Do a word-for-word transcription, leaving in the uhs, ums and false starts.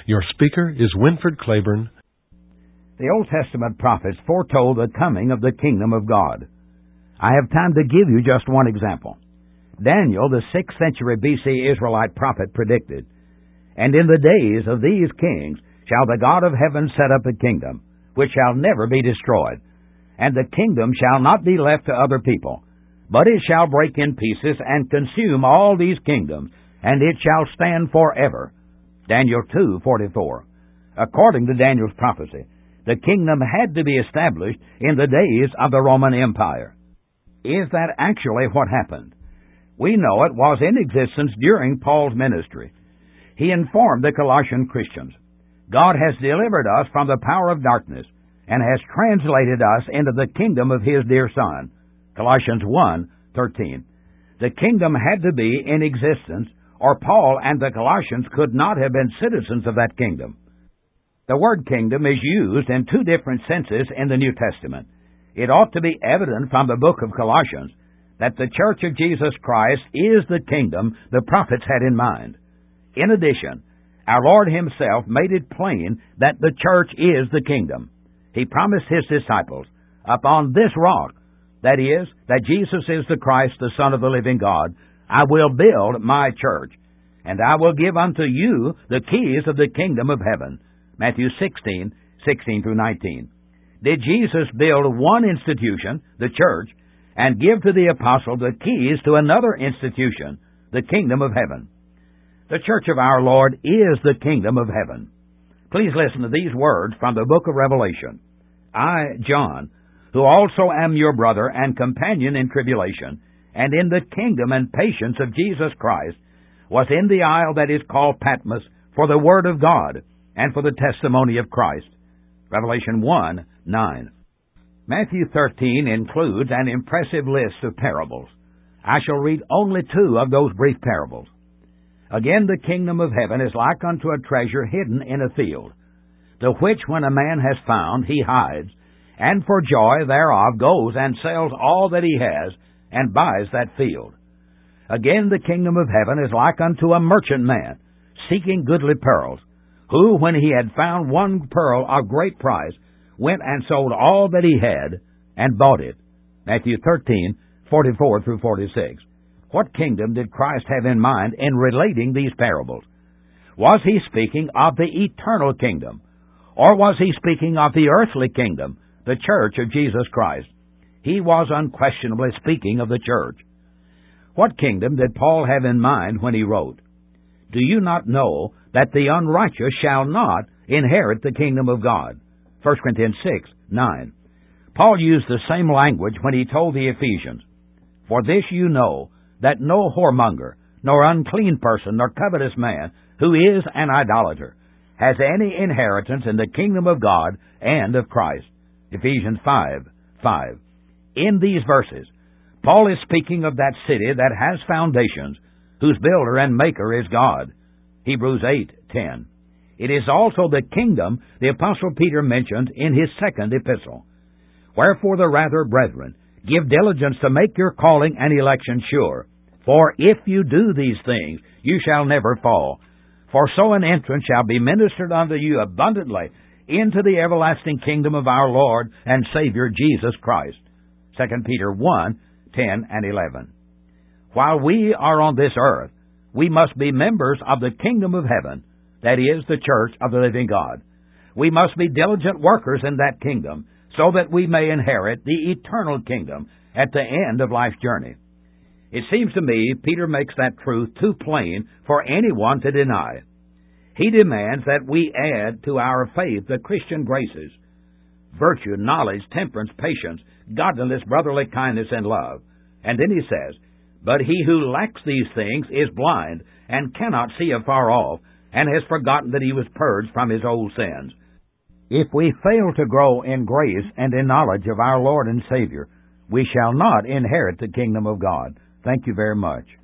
Your speaker is Winford Claiborne. The Old Testament prophets foretold the coming of the kingdom of God. I have time to give you just one example. Daniel, the sixth century B C Israelite prophet, predicted, "And in the days of these kings shall the God of heaven set up a kingdom, which shall never be destroyed. And the kingdom shall not be left to other people, but it shall break in pieces and consume all these kingdoms, and it shall stand forever." Daniel two forty-four. According to Daniel's prophecy, the kingdom had to be established in the days of the Roman Empire. Is that actually what happened? We know it was in existence during Paul's ministry. He informed the Colossian Christians, "God has delivered us from the power of darkness and has translated us into the kingdom of His dear Son." Colossians one thirteen. The kingdom had to be in existence, or Paul and the Colossians could not have been citizens of that kingdom. The word kingdom is used in two different senses in the New Testament. It ought to be evident from the book of Colossians that the Church of Jesus Christ is the kingdom the prophets had in mind. In addition, our Lord Himself made it plain that the church is the kingdom. He promised His disciples, "Upon this rock," that is, that Jesus is the Christ, the Son of the living God, "I will build my church, and I will give unto you the keys of the kingdom of heaven." Matthew sixteen sixteen through nineteen. Did Jesus build one institution, the church, and give to the apostle the keys to another institution, the kingdom of heaven? The church of our Lord is the kingdom of heaven. Please listen to these words from the book of Revelation. "I, John, who also am your brother and companion in tribulation, and in the kingdom and patience of Jesus Christ, was in the isle that is called Patmos for the word of God and for the testimony of Christ." Revelation one nine. Matthew thirteen includes an impressive list of parables. I shall read only two of those brief parables. "Again, the kingdom of heaven is like unto a treasure hidden in a field, the which when a man has found, he hides, and for joy thereof goes and sells all that he has, and buys that field. Again, the kingdom of heaven is like unto a merchant man, seeking goodly pearls, who, when he had found one pearl of great price, went and sold all that he had, and bought it." Matthew thirteen forty-four through forty-six. What kingdom did Christ have in mind in relating these parables? Was He speaking of the eternal kingdom, or was He speaking of the earthly kingdom, the church of Jesus Christ? He was unquestionably speaking of the church. What kingdom did Paul have in mind when he wrote, "Do you not know that the unrighteous shall not inherit the kingdom of God?" First Corinthians six nine. Paul used the same language when he told the Ephesians, "For this you know, that no whoremonger, nor unclean person, nor covetous man, who is an idolater, has any inheritance in the kingdom of God and of Christ." Ephesians five five. In these verses, Paul is speaking of that city that has foundations, whose builder and maker is God. Hebrews eight ten. It is also the kingdom the Apostle Peter mentioned in his second epistle. "Wherefore the rather, brethren, give diligence to make your calling and election sure. For if you do these things, you shall never fall. For so an entrance shall be ministered unto you abundantly into the everlasting kingdom of our Lord and Savior Jesus Christ." Second Peter one ten and eleven. While we are on this earth, we must be members of the kingdom of heaven, that is, the church of the living God. We must be diligent workers in that kingdom, so that we may inherit the eternal kingdom at the end of life's journey. It seems to me Peter makes that truth too plain for anyone to deny. He demands that we add to our faith the Christian graces: virtue, knowledge, temperance, patience, godliness, brotherly kindness, and love. And then he says, "But he who lacks these things is blind, and cannot see afar off, and has forgotten that he was purged from his old sins." If we fail to grow in grace and in knowledge of our Lord and Savior, we shall not inherit the kingdom of God. Thank you very much.